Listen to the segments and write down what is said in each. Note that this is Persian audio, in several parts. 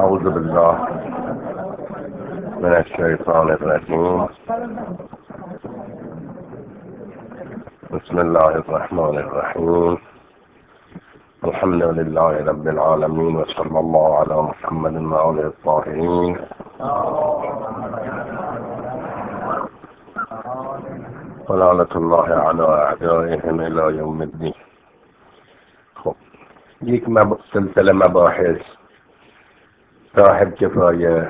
أعوذ بالله من الشيطان الرجيم. بسم الله الرحمن الرحيم. الحمد لله رب العالمين، وصلى الله على محمد وآله الطاهرين. ولعنة الله على أعدائهم إلى يوم الدين. خب، یک سلسله مباحث صاحب کفایه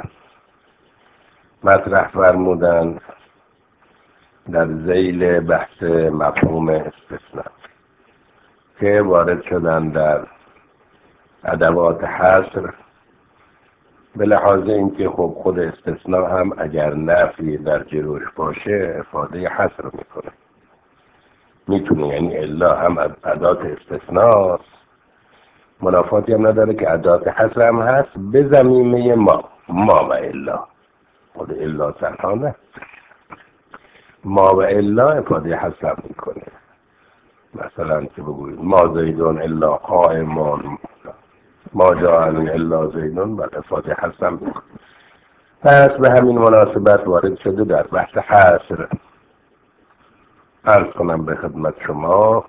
مطرح فرمودند در ذیل بحث مفهوم استثناء که وارد شدن در ادوات حصر، به لحاظ اینکه خب خود استثناء هم اگر نفی در جلوش باشه افاده حصر میتونه، یعنی الا هم از ادات استثناء، منافاتی هم نداره که ادات حصر هم هست به ضمیمه ما و الا. خود الا تنها نه، ما و الا افاده حصر میکنه. مثلا که بگوید ما زیدون الا قائمون، ما جاءنی الا زیدون، بل افاده حصر میکنه. پس به همین مناسبت وارد شده در بحث حصر. عرض کنم به خدمت شما،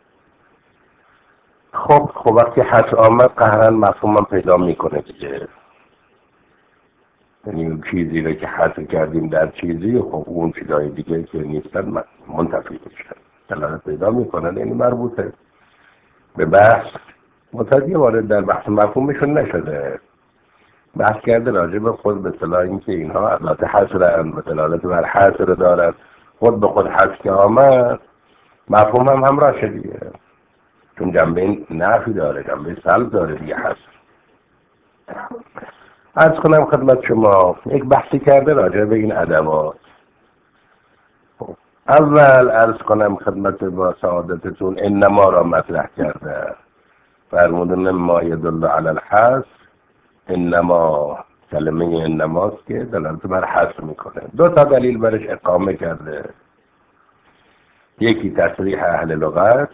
خب وقتی حصر آمد قهرا مفهومم پیدا میکنه دیگه. یعنی چیزی رو که حصر کردیم در چیزی، خب اون چیزای دیگه که نیستن منتفی میشن، دلالت پیدا میکنن. یعنی مربوطه به بحث متعدی وارد در بحث مفهومشون نشده. بحث کرده راجع به خود به اصطلاح اینکه اینها ادات حصرن و دلالت بر حصر دارن. خود به خود حصر که آمد مفهوم هم همراه شد دیگه، چون جنبه نفی داره، جنبه سلب داره دیگه. حصر عرض کنم خدمت شما، یک بحثی کرده راجع به این ادوات. اول عرض کنم خدمت با سعادتتون انما را مطرح کرده، فرمودن ما یدل علی الحصر. انما کلمه انماست که دلالت بر حصر میکنه. دو تا دلیل برش اقامه کرده، یکی تصریح اهل لغت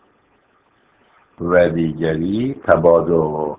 و دیگری تبادر.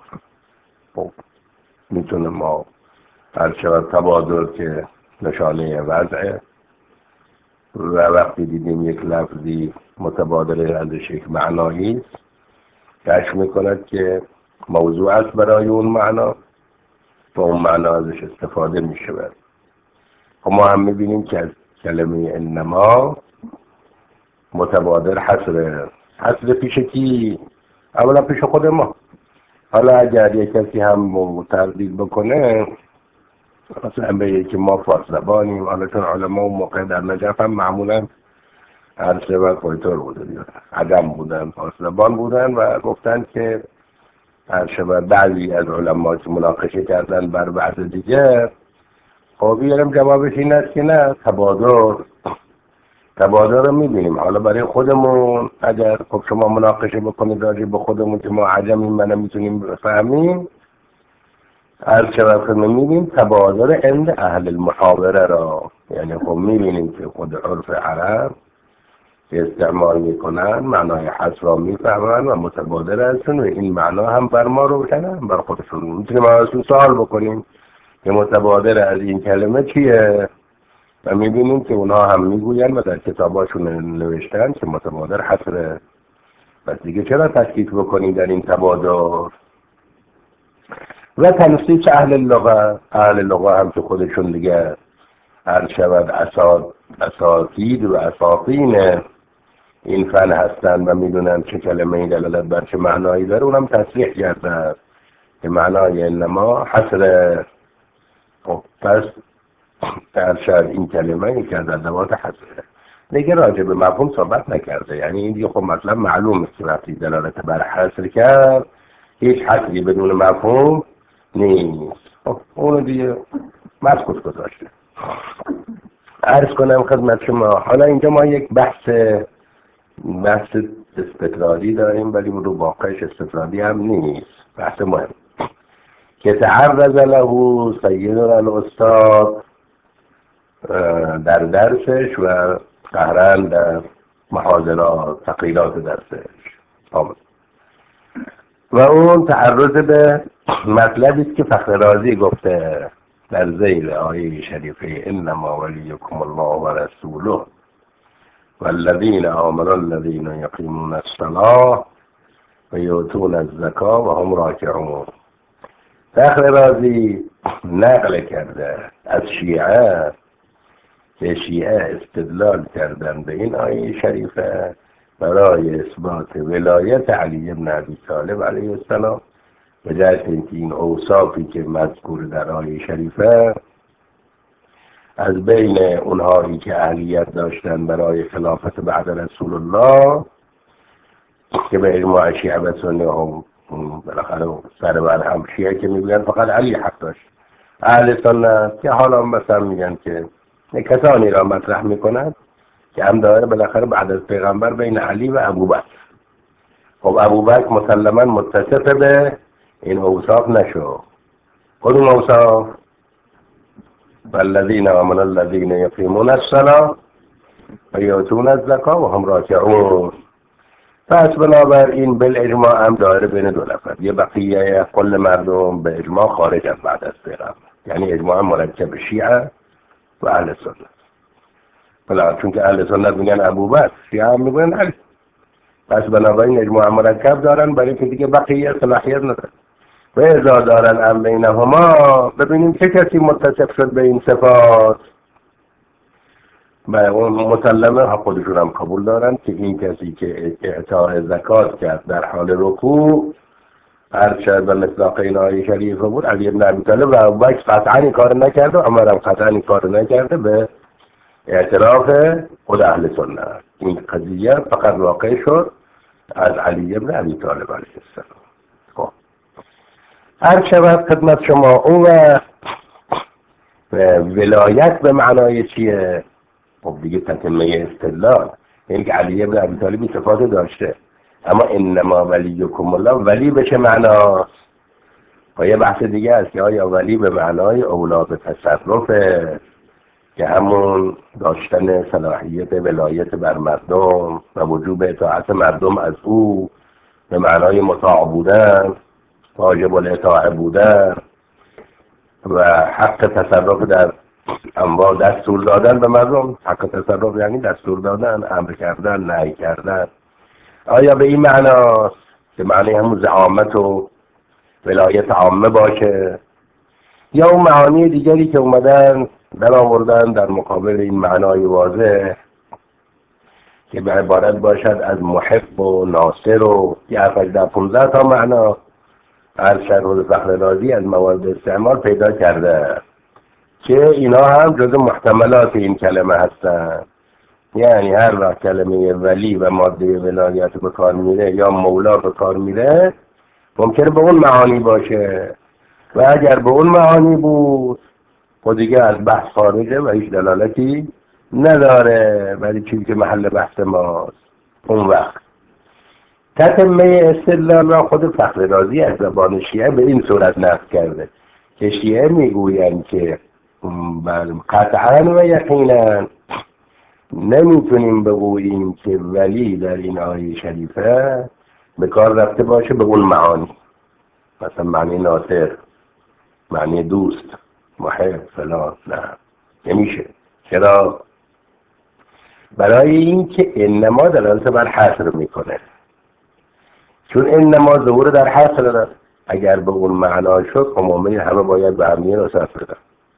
میتونه ما هر شود تبادر که نشانه وضعه، و وقتی دیدیم یک لفظی متبادر ازش یک معنایی است، کشف میکند که موضوع است برای اون معنا و اون معنا ازش استفاده میشود. خب ما هم میبینیم که از کلمه انما متبادر حصر پیش کی؟ اولا پیش خود ما. حالا اگر یک کسی هم تردید بکنه، مثلا به یکی ما فارس زبانیم، حالا چون علما اون موقع در نجف هم معمولا عرصه و کویتور بودن، عجم بودن، فارس زبان بودن، و گفتن که عرصه و بعضی از علما که مناقشه کردن بر بعض دیگر، خب بیارم جوابش این است که نه، تبادر رو میبینیم. حالا برای خودمون اگر خب شما مناقشه بکنید راجع به خودمون که ما عجمیم و نمیتونیم بفهمیم، هر چقدر میبینیم تبادر عند اهل المحاوره را. یعنی خب میبینیم که خود عرف عرب که استعمال میکنن معنای حصر را میفهمن و متبادر هستن، و این معنا هم بر ما روشنه هم بر خودشون. میتونیم ازشون سوال بکنیم که متبادر از این کلمه چیه، و میبینیم که اونا هم میگوین و در کتاباشون نوشتن که متبادر حصره. بس دیگه چرا تشکیک بکنیم در این تبادر؟ و تنصیص اهل اللغه هم که خودشون دیگه هر شود اساتید و اساطین این فن هستن و میدونن چه کلمه ای دلالت بر چه معنایی داره، اونم تصریح کردن که معنای انما حصره. خب پس ارشد این کلمه یکی از ادوات حصره. دیگه راجع به مفهوم صحبت نکرده. یعنی این دیگه خب مثلا معلومه که وقتی دلالت بر حصر کرد هیچ حصری بدون مفهوم نیست. خب اونو دیگه مسکوت گذاشته. عرض کنم خدمت شما، حالا اینجا ما یک بحث استقراری داریم، ولی رو واقعش استقراری هم نیست. بحث مهم که تعرض له سیدنا الاستاد در درسش و قهرن در محاضرات تقریرات درسش آمد، و اون تعرض به مطلبی است که فخر رازی گفته در ذیل آیه شریفه انما ولیکم الله و رسوله والذین آمنوا الذین یقیمون الصلاة و یؤتون الزکاة و هم راکعون. فخر رازی نقل کرده از شیعه که شیعه استدلال کردن به این آیه شریفه برای اثبات ولایت علی بن ابی طالب علیه السلام، به جهت اینکه این اوصافی که مذکور در آیه شریفه از بین اونهایی که اهلیت داشتن برای خلافت بعد رسول الله که به اجماع شیعه و سنی هم بالاخره سر بر هم شیعه که میگن فقط علی حق داشت، اهل سنت که حالا مثلا میگن که کسانی را مطرح میکنند که هم داره بالاخره بعد از پیغمبر بین علی و ابوبکر. خب ابوبکر مسلما متصف به این اوصاف نشو. کدوم اوصاف؟ والذین آمنوا الذین یقیمون الصلاة و یؤتون الزکاة و هم راکعون. پس بنابراین بالاجماع هم داره بین دو نفر، یه بقیه کل مردم به اجماع خارج از بعد از پیغمبر، یعنی اجماع مرکب شیعه و اهل سنت. بلا چون که اهل سنت میگن ابوبکر، شیعه هم میگن علی، پس بنابراین اجماع مرکب دارن برای که دیگه بقیه صلاحیت ندارن. و ازا دارن ام بینهما، ببینیم چه کسی متصف شد به این صفات. و اون مسلمه خودشون هم قبول دارن که این کسی که اعطاء زکات کرد در حال رکوع هرچند به مصداق این آیه شریفه بود علی بن ابی طالب و ابوبکر قطعا این کار نکرده، عمر هم قطعا این کار نکرده، به اعتراف خود اهل سنت. این قضیه فقط واقع شد از علی بن ابی طالب علیه السلام. خب هر شود خدمت شما او ولایت به معنای چیه؟ خب دیگه تتمه استدلال، یعنی که علی بن ابی طالب این صفات داشته، اما انما ولیکم الله ولی به چه معناست؟ و یه بحث دیگه است که آیا ولی به معنای اولا به تصرفه که همون داشتن صلاحیت ولایت بر مردم و وجوب اطاعت مردم از او به معنای مطاع بودن، واجب الاطاعه بودن و حق تصرف در اموال، دستور دادن به مردم. حق تصرف یعنی دستور دادن، امر کردن، نهی کردن. آیا به این معناست که معنی همون زعامت و ولایت عامه باشه، یا اون معانی دیگری که اومدن در آوردن در مقابل این معنای واضح که به عبارت باشد از محب و ناصر و یه 15 تا معنا هر شرح فخر رازی از موارد استعمال پیدا کرده که اینا هم جز محتملات این کلمه هستن. یعنی هر وقت کلمه ولی و ماده ولایت به کار میره یا مولا به کار میره ممکنه به اون معانی باشه و اگر به اون معانی بود خود دیگه از بحث خارجه و هیچ دلالتی نداره، ولی چیزی که محل بحث ماست. اون وقت تتمه استدلال را خود فخر رازی از زبان شیعه به این صورت نقل کرده که شیعه میگویند که قطعا و یقینا نمیتونیم بگوییم که ولی در این آیه شریفه به کار رفته باشه به اون معانی، مثلا معنی ناصر، معنی دوست، محب، فلان. نه، نمیشه. چرا؟ برای این که انما دلالت بر حصر میکنه، چون انما ظهور در حصر داره. اگر به اون معنا شد خب مومنین همه باید به همین نصرت بدن.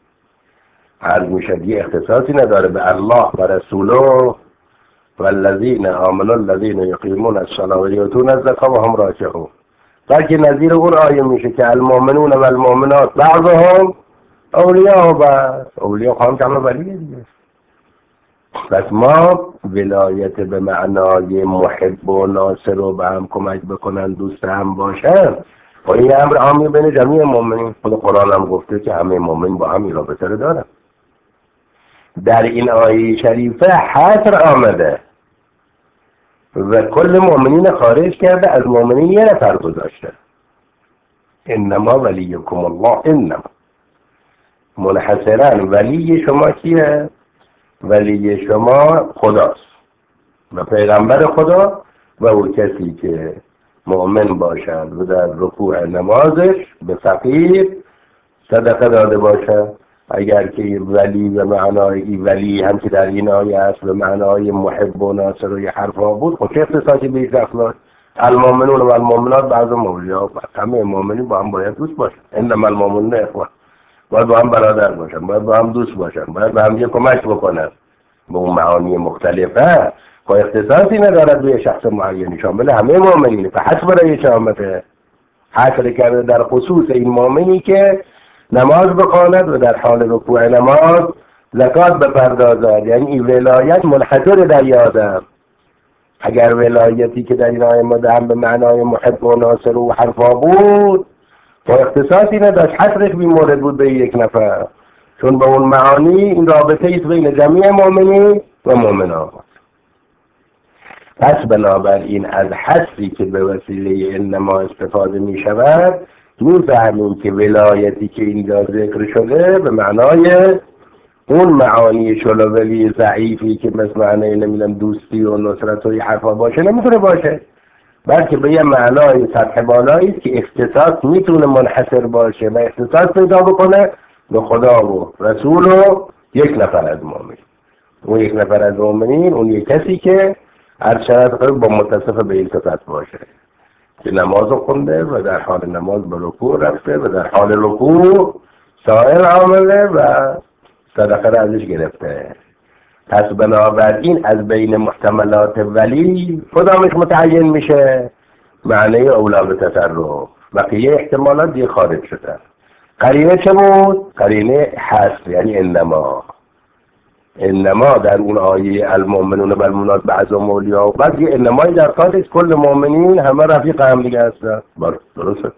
عرض میشد یه اختصاصی نداره به الله و رسوله والذین آمنوا الذین یقیمون الصلاة و یؤتون الزکاة و هم راکعون، بلکه نظیر اون آیه میشه که المؤمنون و المؤمنات بعضهم اولیاء بعض. اولیاء خواهم که همه ولیه دیگه. پس ما ولایت به معنای محب و ناصر و به هم کمک بکنن، دوست هم باشن، و این امر عامی بین جمعی مؤمنین. خود قرآن هم گفته که همه مؤمن با هم رابطه دارن. در این آیه شریفه حصر آمده و کل مؤمنین خارج کرده، از مؤمنین یه نفر گذاشته. انما ولیکم الله، انما منحصرا ولی شما کیه؟ ولی شما خداست و پیغمبر خدا و اون کسی که مؤمن باشد و در رکوع نمازش به فقیر صدقه داده باشد. اگر که ولی به معنای ولی هم که در این آیه است به معنای محب و ناصر و یه حرفا بود، خب چه اختصاصی به این اخلاق؟ المؤمنون و المؤمنات بعض مولی‌ها، همه مؤمنین با هم باید دوست باشن. انما المؤمنون اخوه، باید با هم برادر باشن، باید با هم دوست باشن، باید به هم یه کمک بکنن. به اون معانی مختلفه با اختصاصی ندارد به شخص معینی، شامل همه مؤمنین. فحسب برای شامته حصر کرده در خصوص این مؤمنی که نماز بخواند و در حال رکوع نماز زکات بپردازد. یعنی این ولایت منحصر در یادم. اگر ولایتی که در این آیه هم به معنای محب و ناصر و حرفا بود با اختصاصی نداشت، حصرش بی مورد بود به یک نفر، چون به اون معانی این رابطه ایست بین جمعی مؤمنین و مؤمنات. پس بنابراین از حصری که به وسیله انما استفاده می شود می‌فهمیم که ولایتی که اینجا ذکر شده به معنای اون معانی شلوولی ضعیفی که مثل معنی نمیدونم دوستی و نصرت و حرفا باشه نمیتونه باشه، بلکه به یه معنای سطح بالایی است که اختصاص میتونه منحصر باشه و اختصاص پیدا بکنه به خدا و رسول و یک نفر از مؤمنین. اون یک نفر از مؤمنین اون یک کسی که هر شرط با متصف به این صفت باشه که نماز خونده و در حال نماز به رکوع رفته و در حال رکوع سائل عامله و صدقه را ازش گرفته. پس بنابراین از بین محتملات ولی کدامش متعین میشه؟ معنی اولا به تصرف. بقیه احتمالات دیگه خارج شده. قرینه چه بود؟ قرینه حصر، یعنی انما در اون آیه المؤمنون و المؤمنات بعضهم اولیاء و بعض یه انمایی در کارش کل مؤمنین همه رفیق هم دیگه هستن. درسته.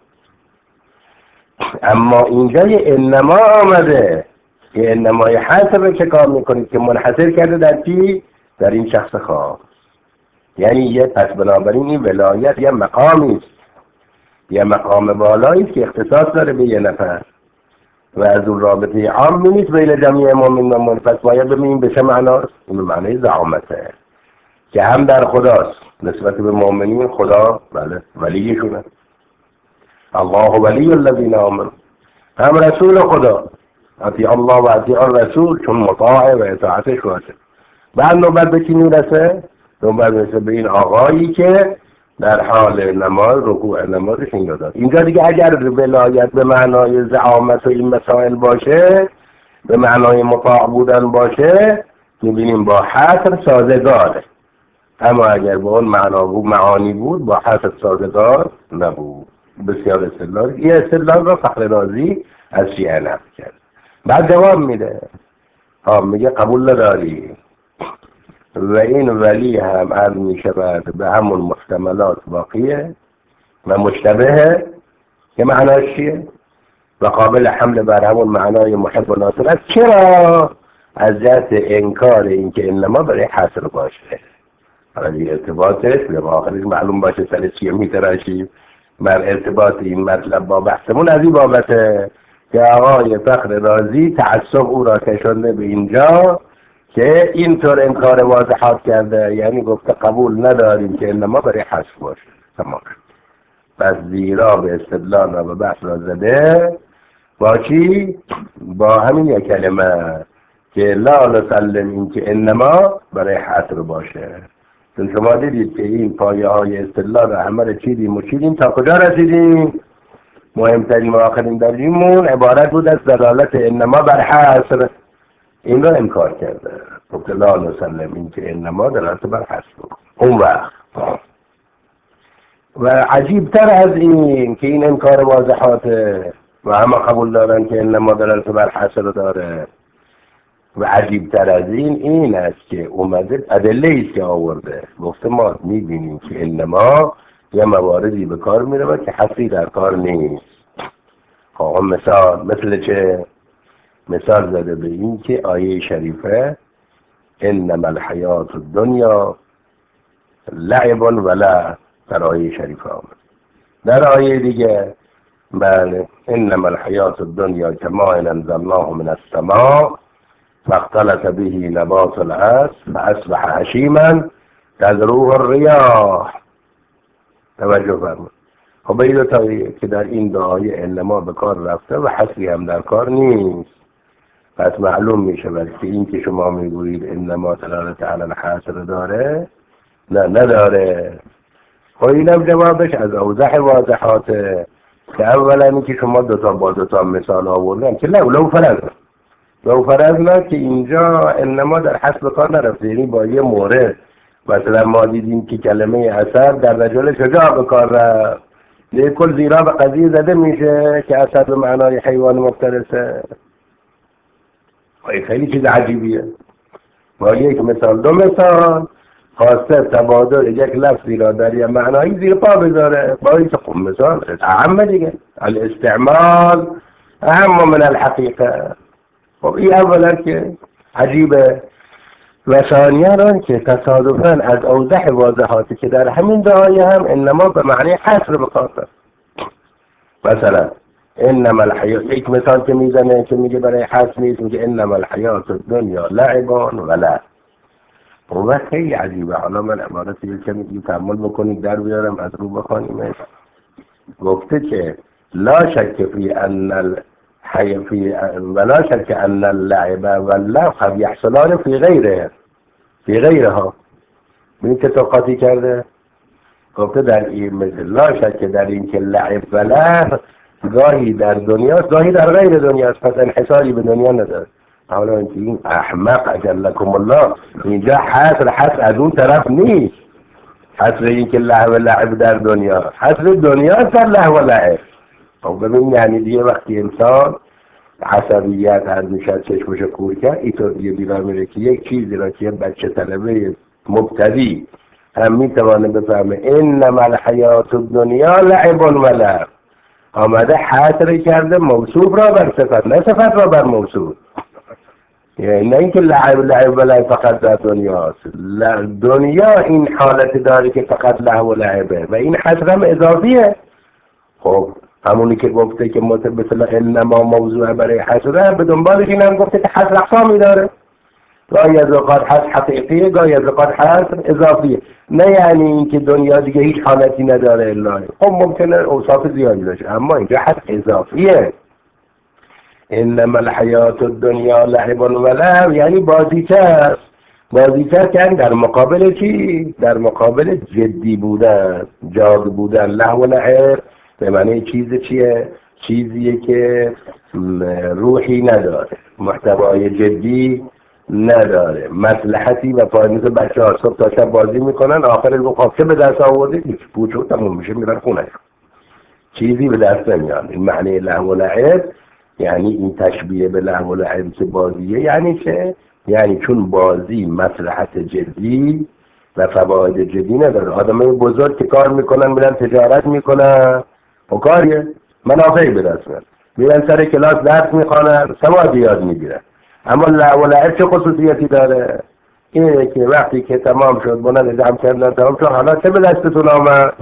اما اینجا یه انما آمده، یه انمای حصر چه کار میکنید که منحصر کرده در چی؟ در این شخص خاص. یعنی یه پس بنابراین این ولایت یه مقامی است، یه مقام بالایی است که اختصاص داره به یه نفر و از اون رابطه عام نیست بین جمعی مؤمنین و مؤمنات. پس باید ببینیم به چه معناست. این معنی زعامته که هم در خداست، نسبت به مؤمنین خدا بله ولیشونه، الله ولی الذین آمنوا، هم رسول خدا اطیع الله و اطیع الرسول، چون مطاع و اطاعتش واجب. بعد نوبت به کی میرسه؟ نوبت میرسه به این آقایی که در حال نماز رکوع نمازش این داد. اینجا دیگه اگر ولایت به معنای زعامت و این مسائل باشه، به معنای مطاع بودن باشه، میبینیم با حصر سازگاره. اما اگر به اون معانی بود با حصر سازگار نبود. بسیار استدلال. یه استدلال را فخر رازی از شیعه نقل کرد. بعد جواب میده، میگه قبول نداری و این ولی هم عرض می شود به همون محتملات باقیه و مشتبهه که معناش چیه و قابل حمل بر همون معنای محب و ناصر است. چرا؟ از جهت انکار اینکه انما برای حصر باشه. حالا ارتباطش به آخرش معلوم باشه سر چیه میتراشیم بر ارتباط این مطلب با بحثمون از این بابته که آقای فخر رازی تعصب او را کشنده به اینجا که اینطور انکار واضحات کرده، یعنی گفته قبول نداریم که انما برای حصر باشه. تمام. پس زیرا به استدلال را به بحث را زده با چی؟ با همین یک کلمه که لا نسلم این که انما برای حصر باشه. چون شما دیدید که این پایه های استدلال را همه را چیدیم و چیدیم تا کجا رسیدیم؟ مهمترین و آخرین درجیمون عبارت بود از دلالت انما بر حصر. این را انکار کرده. گفت لا نسلم این که انما دلالت بر حصر بود. اون وقت و عجیبتر از این که این انکار واضحاته و همه قبول دارن که انما دلالت بر حصر داره و عجیبتر از این است که اومده ادله است که آورده گفته ما میبینیم که انما یه مواردی به کار میره که حصری در کار نیست. خب مثل چه؟ مثال زده به این که آیه شریفه انما الحیات الدنیا لعب ولا در آیه شریفه آمد. در آیه دیگه بله انما الحیات الدنیا کماء انزلناه من السماء فاختلط به نبات الارض فاصبح هشیما تذروه الرياح. توجه فرمایید. خب این دو تا که در این دعای انما به کار رفته و حصری هم در کار نیست. پس معلوم میشه که این که شما میگویید انما دلالت علی الحصر داره، نه نداره. خب اینم جوابش از اوضح واضحاته که اولا این که شما با دوتا مثال آوردن که لو فرضنا که اینجا انما در حصر کار نرفته، یعنی با یه مورد مثلا ما دیدیم که کلمه اثر در رجل شجاع به کار رفت، کل زیرا به قضیه زده میشه که اثر به معنای حیوان مفترسه. خیلی چیز عجیبیه. با یک مثال دو مثال خواسته تبادل یک لفظی را در یک معنایی زیر پا بذاره. با این خب مثال اهم دیگه، الاستعمال اهم من الحقیقه. خب این اولا که عجیبه، و ثانیا را که تصادفاً از اوضح واضحاتی که در همین دعایه هم انما به معنی حصر بخاطر. مثلا انما الحیات، یک مثال که میزنه که میگه برای حصر نیست، میگه انما الحیات الدنیا لعبان و لهو. و خیلی عجیبه. حالا من عبارت یک کمی تأمل بکنید در بیارم از رو بخوانیم. گفته که لا شک فی ان ولا شک ان اللعب واللهو قد یحصلان فی غیرها. این که توقاتی کرده گفته در این مثل لا شک در این که لعب و لهو گاهی در دنیاست گاهی در غیر دنیاست، پس انحصاری به دنیا نداره. حالا این احمق اجلکم الله، اینجا حصر از اون طرف نیست. حصر این که لهو و لعب در دنیا، حصر دنیاست در لهو و لعب. خب ببین یعنی دیگه وقتی انسان عصبیت هر میشد چشمشو کور کرد، اینطور دیگه بیرا میره که یک چیزی را که بچه طلبه مبتدی هم میتوانه بفهمه انما الحیات الدنیا لعب و لهو، آمده حصر کرده موصوف را بر صفت، نه صفت را بر موصوف. یعنی نه اینکه لعب و لهو فقط در دنیاست، دنیا این حالت داره که فقط لهو و لعبه و این حصر هم اضافیه. خب همونی که گفته که مثلا انما موضوع برای حصره، به دنبالش این هم گفته که حصر اقسامی داره، گاهی از اوقات حصر حقیقیه، گاهی از اوقات حصر اضافیه. نه یعنی اینکه دنیا دیگه هیچ حالتی نداره الا. خب ممکنه اوصاف زیادی داشته، اما اینجا حصر اضافیه. انما الحیات الدنیا لعب و لهو یعنی بازیچه است. بازیچه یعنی در مقابل چی؟ در مقابل جدی بودن، جاد بودن. لهو و لعب به معنی چیز چیه؟ چیزیه که روحی نداره، محتوای جدی نداره، مصلحتی و فایده. بچه ها صبح تا شب بازی میکنن، آخر رو خوابچه به دست آورده نیست، پوچو تموم میشه میرن خونه، چیزی به دست نمیاد. این معنی لهو و لعب یعنی این تشبیه به لهو و لعب که بازیه. یعنی چه؟ یعنی چون بازی مصلحت جدی و فواید جدی نداره. آدمای بزرگ که کار میکنن میرن تجارت میکنن و کاریه منافعی به دست میاد، میرن سر کلاس درس میخوانن، سواد یاد میگیرن. اما لهو و لعب چه خصوصیتی داره؟ اینه که وقتی که تمام شد بلند جمع کردن تمام شد، حالا چه به دستتون آمد؟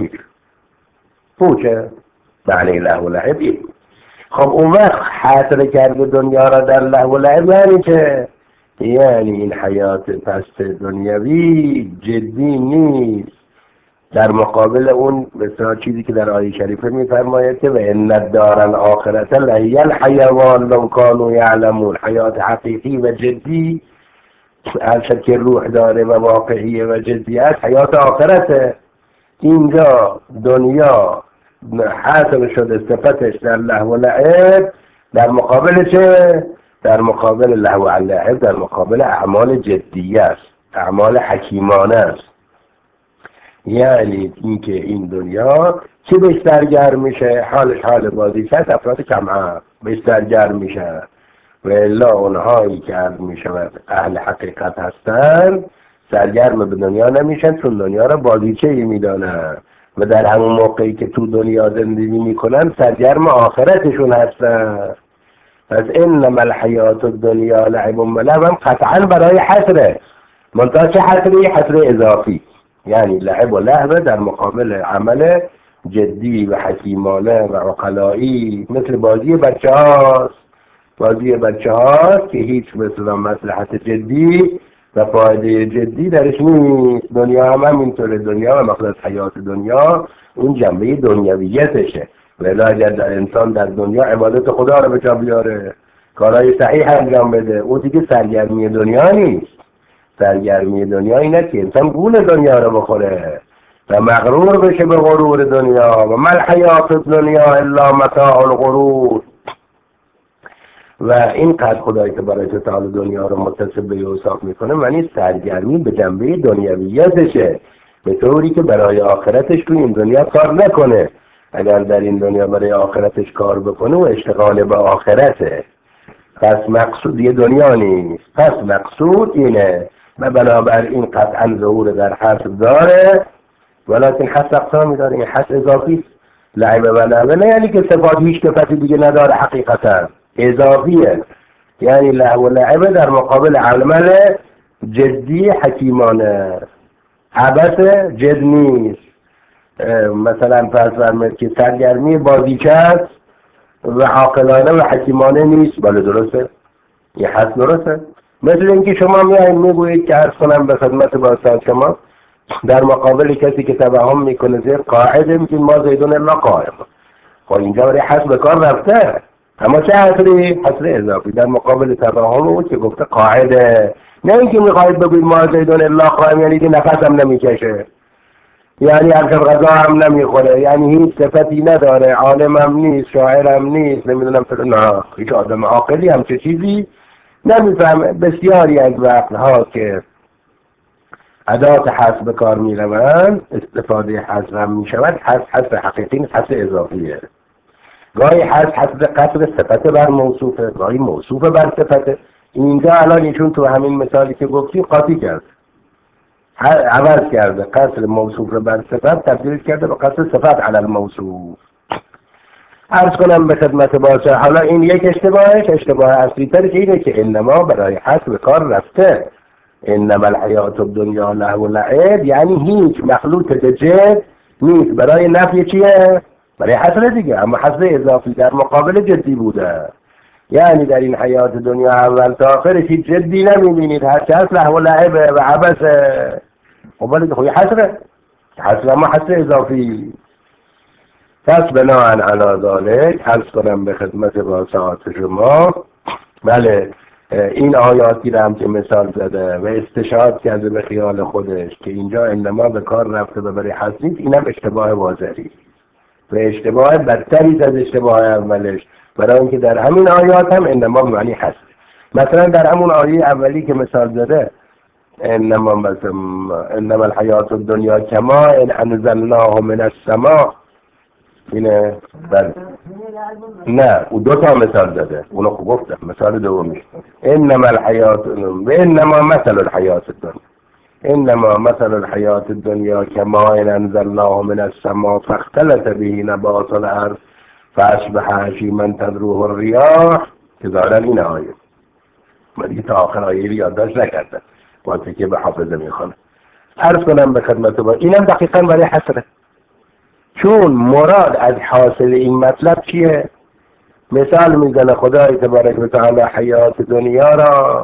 پوچه. معنی لهو و لعب این. خب اون وقت حصر کرده دنیا را در لهو و لعب یعنی چه؟ یعنی این حیات پست دنیوی جدی نیست، در مقابل اون مثلا چیزی که در آیه شریفه میفرماید که و ان الدار الاخرة لهی الحیوان لو کانوا یعلمون، حیات حقیقی و جدی هرچه که روح داره و واقعیه و جدی است حیات آخرته. اینجا دنیا حاصل شده صفتش در لهو و لعب، در مقابل چه؟ در مقابل لهو و لعب در مقابل اعمال جدیه است، اعمال حکیمانه است. یعنی اینکه این دنیا چی بیشتر گرم میشه؟ حالش حال بازیچه است، افراد کم عقل بیشتر گرم میشه و الا اونهایی که عرض میشود اهل حقیقت هستن سرگرم به دنیا نمیشن، چون دنیا را بازیچه‌ای میدانن و در همون موقعی که تو دنیا زندگی میکنن سرگرم آخرتشون هستن. پس انما الحیات الدنیا لعب و لهو هم قطعا برای حصره، منتها چه حصری؟ حصر اضافی. یعنی لعب و لهو در مقابل عمل جدی و حکیمانه و عقلایی، مثل بازی بچه هاست. بازی بچه هاست که هیچ مثلا مصلحت جدی و فایده جدی درش نیست. دنیا هم همینطوره. دنیا و مقصد حیات دنیا اون جنبه دنیویتشه. ولی اگر در انسان در دنیا عبادت خدا رو به جا بیاره، کارهای صحیح انجام بده، اون دیگه سرگرمی دنیا نیست. سرگرمی دنیا اینه که انسان گول دنیا رو بخوره و مغرور بشه به غرور دنیا و مل حیات دنیا الا متاع الغرور. و این قد خدایی که برای تعالی دنیا رو متصل به اوصاف میکنه معنی سرگرمی به جنبه دنیویتشه، به طوری که برای آخرتش تو این دنیا کار نکنه. اگر در این دنیا برای آخرتش کار بکنه و اشتغال به آخرته، پس مقصود یه دنیا نیست، پس مقصود اینه. و بنابراین قطعا ظهور در حس داره، ولیکن حس اقسامی داره. این حس اضافی لعبه و لعبه نه یعنی که صفات هیچ صفتی دیگه نداره، حقیقتا اضافیه. یعنی لعب و لعبه در مقابل عمل جدی حکیمانه. عبث جد نیست. مثلا فرض فرمایید که سرگرمی بازیچه است و عاقلانه و حکیمانه نیست. بله درسته، یه حس درسته. مثل اینکه شما میگویید که عرض کنم به خدمت باشد شما در مقابل کسی که توهم میکنه زیر قاعده میگید ما زیدون الا قائم. خب اینجا برای حس به کار رفته، اما چه حسری؟ حسر اضافی در مقابل توهم او که گفته قاعده. نه اینکه میخواید بگوید ما زیدون الا قائم یعنی که نفس هم نمیکشه، یعنی حرف غذا هم نمیخوره، یعنی هیچ صفتی نداره، عالم هم نیست، شاعر هم نیست، نمیدونم نه، هیچ آدم عاقلی هم چه چیزی نمیفهمه. بسیاری از وقتها که ادات حس به کار میروند استفاده حس هم میشود. حس حقیقی نیست، حس اضافیه. گاهی حس قصر صفت بر موصوفه، گاهی موصوف بر صفته. اینجا الان ایشون تو همین مثالی که گفتی قاطی کرد، عوض کرده، قصر موصوف رو بر صفت تبدیل کرده به قصر صفت علی الموصوف. عرض کنم به خدمت باشه حالا این یک اشتباه اصلی ترش اینه که انما برای حس به کار رفته. انما الحیات الدنیا لهو و لعب، یعنی هیچ مخلوط به جد نیست. برای نفی چیه؟ برای حسر دیگه، اما حسر اضافی در مقابل جدی بوده. یعنی در این حیات دنیا اول تا آخرش هیچ جدی نمیبینید، هرچه هست لهو و لعبه و عبثه. خب ولی خوی حسره، اما حسر اضافی. پس بناهن علی ذالک عرض کنم به خدمت واسعات شما، بله این آیاتی رو هم که مثال زده و استشهاد کرده به خیال خودش که اینجا انما به کار رفته و برای حس نیست، اینم اشتباه واضحی و اشتباه بدتری از اشتباه اولش، برای اینکه در همین آیات هم انما معنی حس. مثلا در همون آیه اولی که مثال زده انما الحیات الدنیا کما ان انزلناه من السماء، اینه بله نه او دو تا مثال داده، اونو خوب گفتم. مثال دومی انما الحیات و انما مثل الحیات الدنیا، انما مثل الحیات الدنیا کما انزلناه من السماء فاختلط به نبات الارض فاصبح هشیما تذروه الرياح، که ظاهرا این آیه من دیگه تا آخر آیه رو یادداشت نکردم، وقتی که به حافظه میخونه. عرض کنم به خدمت با اینم دقیقاً برای حسره، چون مراد از حاصل این مطلب چیه؟ مثال میزنه خدای تبارک و تعالی حیات دنیا را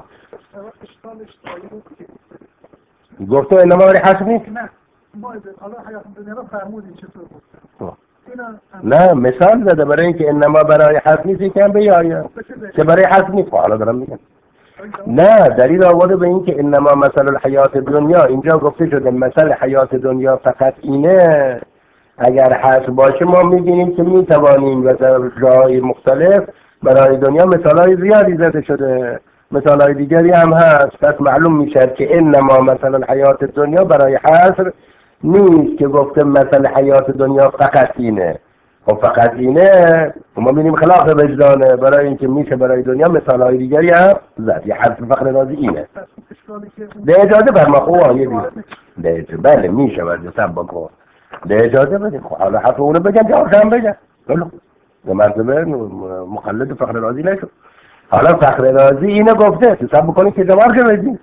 گفته انما برای حسر نیست. نه ما حالا حیات دنیا را فرمودیم چطور گفته؟ نه مثال زده برای اینکه انما برای حسر نیست، یکم بیاید که برای حسر نیست. حالا دارم میگم نه، دلیل آورده به این که انما مثل الحیات دنیا، اینجا گفته شده مثل حیات دنیا فقط اینه. اگر حسر باشه ما میبینیم که میتوانیم و در جای مختلف برای دنیا مثالای زیادی زده شده، مثالای دیگری هم هست. پس معلوم میشه که انما مثل حیات دنیا برای حسر نیست که گفته مثل حیات دنیا فقط اینه. خب فقط اینه ما بینیم خلاف وجدانه، برای اینکه میشه برای دنیا مثالای دیگری هم زد. یه حرف فقر رازی اینه به اجازه بر ما خواه آیه بید بله میشه برده سب بکن به اجازه بدیم. خب حالا حرف اونو بگم جواب هم بگم به مرتبه مخلد فخر رازی نشد. حالا فخر رازی اینو گفته حساب بکنید که جواب که بدیم.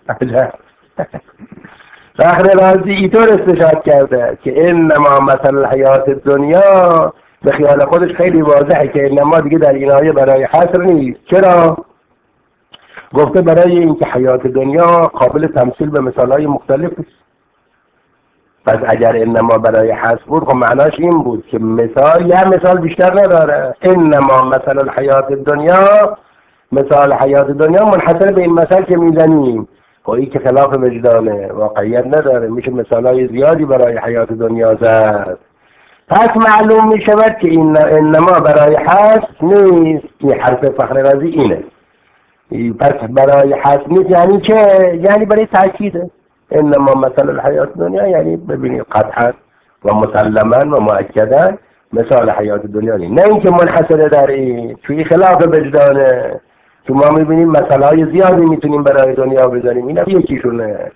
فخر رازی اینطور استشهاد کرده که انما مثل الحیات دنیا، به خیال خودش خیلی واضحه که انما دیگه در این آیه برای حصر نیست. چرا؟ گفته برای اینکه حیات دنیا قابل تمثیل به مثالهای مختلف است. پس اگر انما برای حذف بود خب معناش این بود که مثال یه مثال بیشتر نداره. انما مثل الحیات دنیا، مثال حیات دنیا منحصر به این مثال که میزنیم، خب این که خلاف وجدانه، واقعیت نداره، میشه مثالای زیادی برای حیات دنیا زد. پس معلوم می شود که این انما برای حذف نیست. این حرف فخر رازی اینه. پس برای حذف نیست یعنی چه؟ یعنی برای تأکیده. انما مثل الحیات دنیا یعنی ببینید قطعا و مسلما و مؤکدا مثال حیات دنیا نیست، نه اینکه منحصره در این، توی خلاف وجدانه. تو ما میبینیم مسائل زیادی میتونیم برای دنیا بزنیم، این هم یکیشونه.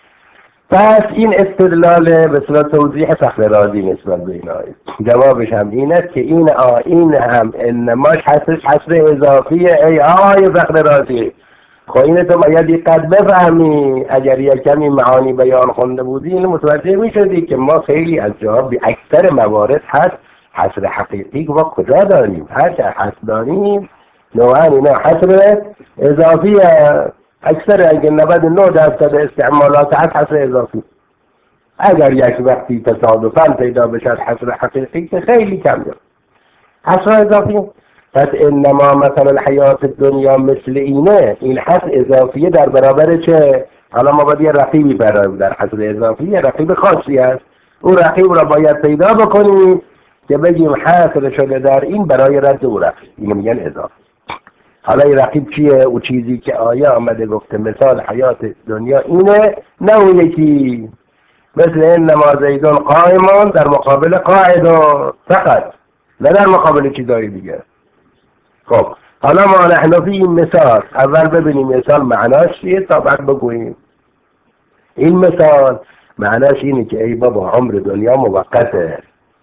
پس این استدلال به صورت توضیح فخر رازی نسبت به این آیه. جوابش هم این است که این هم انماش حصر اضافیه. ای آیه فخر رازی، خب این تو باید دقت بفهمی. اگر یک کمی معانی بیان خونده بودی این متوجه میشدی که ما خیلی از جاها به اکثر موارد هست حصر حقیقی و کجا داریم، هر چه حصر داریم نوعا اینا حصر اضافی. اکثر اگر 99% استعمالات هست حصر اضافی. اگر یک وقتی تصادفاً پیدا بشد حصر حقیقی که خیلی کم دارد حصر اضافی. پس انما مثل الحیات دنیا مثل اینه، این حصر اضافیه در برابر چه؟ حالا ما باید یه رقیبی برای در حصر اضافی یه رقیب خاصی هست، اون رقیب را باید پیدا بکنیم که بگیم حصر شده در این برای رد او رقیب، اینو میگن اضافی. حالا این رقیب چیه؟ او چیزی که آیه آمده گفته مثال حیات دنیا اینه، نه اون یکی. مثل انما زیدون قائمون در مقابل قاعدون فقط، نه در مقابل چیزایی دیگه. خب حالا ما نحن فی این مثال اول ببینیم مثال معناش چیه تا بعد بگوییم. این مثال معناش اینه که ای بابا عمر دنیا موقته.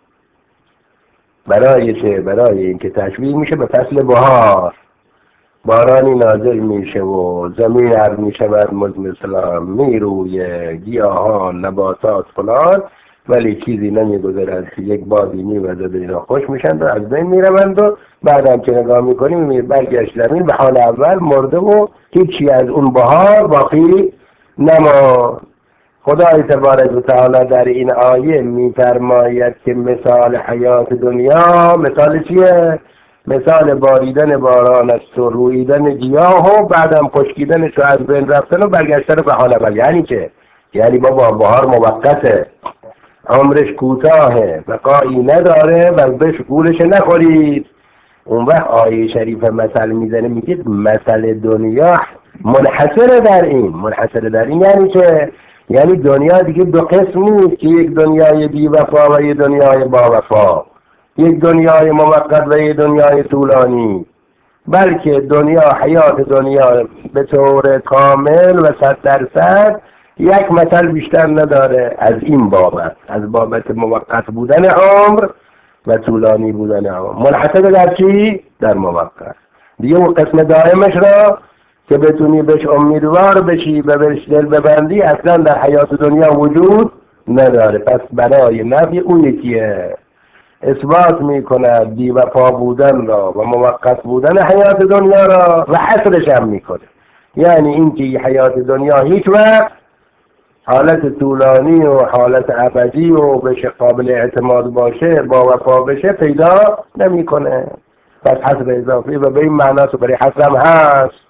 برای چه؟ برای اینکه تشبیه میشه به فصل بهار، بارانی نازل میشه و زمین هر میشود مثلا میرویه گیاهان نباتات فلان، ولی چیزی نمیگذرد که یک بادی میوزد اینا خوش میشند و از بین میروند و بعدم که نگاه میکنیم میبینیم برگشت زمین به حال اول مرده و هیچی از اون بهار باقی نما. خدای تبارک و تعالی در این آیه میفرماید که مثال حیات دنیا مثال چیه؟ مثال باریدن باران است و رویدن گیاه و بعدم خشکیدنش و از بین رفتن و برگشتن به حال اول. یعنی چه؟ یعنی بابا بهار موقته، عمرش کوتاهه، بقایی نداره و بهش گولش نخورید. اون وقت آیه شریف مثل میزنه میگه مثل دنیا منحصر در این یعنی چه؟ یعنی دنیا دیگه دو قسم نیست که یک دنیای بی وفا و یک دنیای با وفا، یک دنیای موقت و یک دنیای طولانی، بلکه دنیا حیات دنیا به طور کامل و 100% یک مثل بیشتر نداره از این بابت، از بابت موقت بودن عمر و طولانی بودن عمر. منحصر در چی؟ در موقت. دیگه اون قسم دائمش را که بتونی بهش امیدوار بشی و بهش دل ببندی اصلا در حیات دنیا وجود نداره. پس برای نفی اون یکیه اثبات میکند بی وفا بودن را و موقت بودن حیات دنیا را و حصرش هم میکنه. یعنی اینکه حیات دنیا هیچ وقت حالت طولانی و حالت ابدی و بشه قابل اعتماد باشه با وفا بشه پیدا نمیکنه. پس حصر اضافی و به این معناست برای حصر هم هست.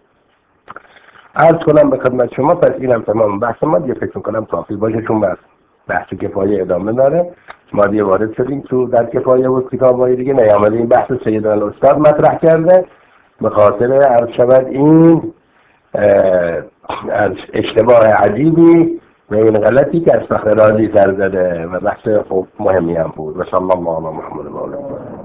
عرض کنم به خدمت شما. پس اینم تمام بحث ما دیگه، فکر کنم کافی باشه چون بحث کفایه ادامه داره. ما دیگه وارد شدیم تو در کفایه و کتاب‌های دیگه نیامده این بحث سیدان الاستاد مطرح کرده به خاطر عرض شود این از اشتباه عجیبی و این غلطی که از فخر رازی سر زده و بحث خوب مهمی هم بود. و صلی الله علی محمد و آله.